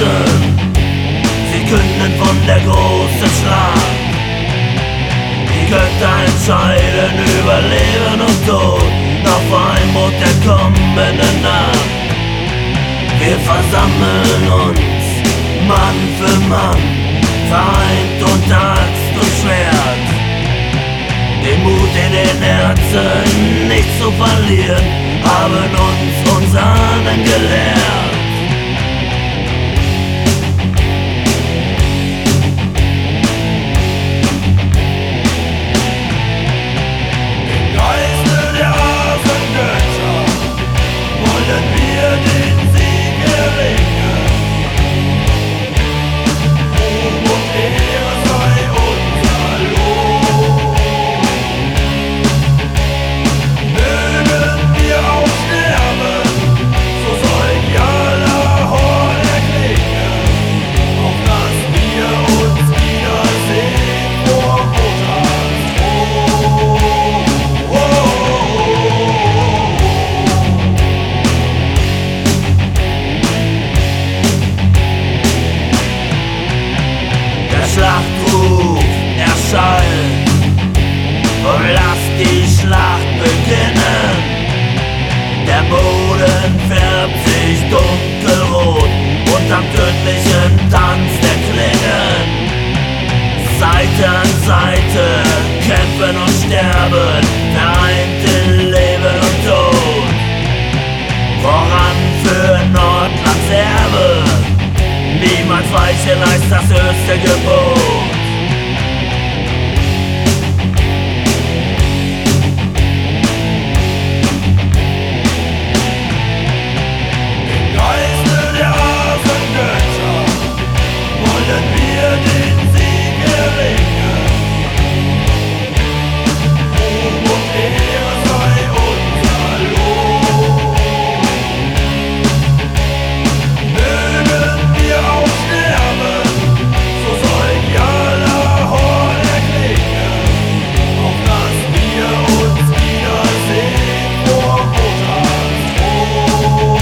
Soldaten, sie künden von der großen Schlacht. Die Götter entscheiden über Leben und Tod, auf Einbruch der kommenden Nacht. Wir versammeln uns, Mann für Mann, vereint und Axt und Schwert. Den Mut in den Herzen nicht zu verlieren, haben uns Ahnen gelehrt. Schlachtruf erschallt und lasst die Schlacht beginnen. Der Boden färbt sich dunkelrot unterm tödlichen Tanz der Klingen. Seite an Seite kämpfen und sterben, vereint in Leben und Tod. Voran für Nordlands Erbe, niemals weichen als das höchste Gebot. Im Geiste der Rasengötter wollen wir den Sieg erringen. Ruhm und Ehre sei unser Lohn. Mögen wir auch sterben, so soll Gjallarhorn erklingen, auf dass wir uns wiedersehen vor Wotan's Thron.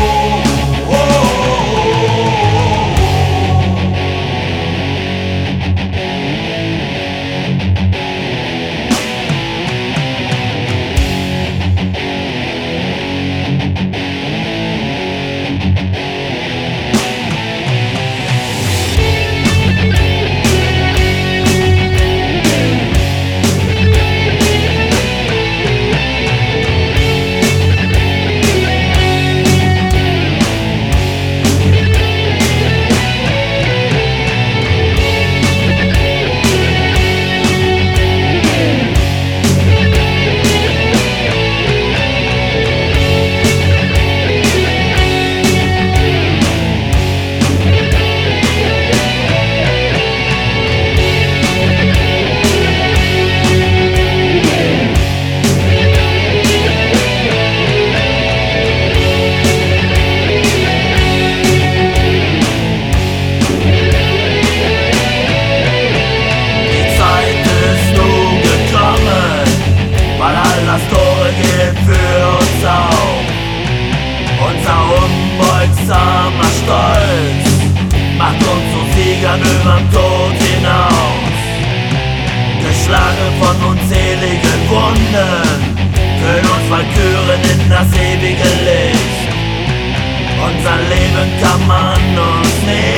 Das Tore geht für uns auf. Unser unbeugsamer Stolz macht uns zu Siegern überm Tod hinaus. Geschlagen von unzähligen Wunden, führen uns Walküren in das ewige Licht. Unser Leben kann man uns nicht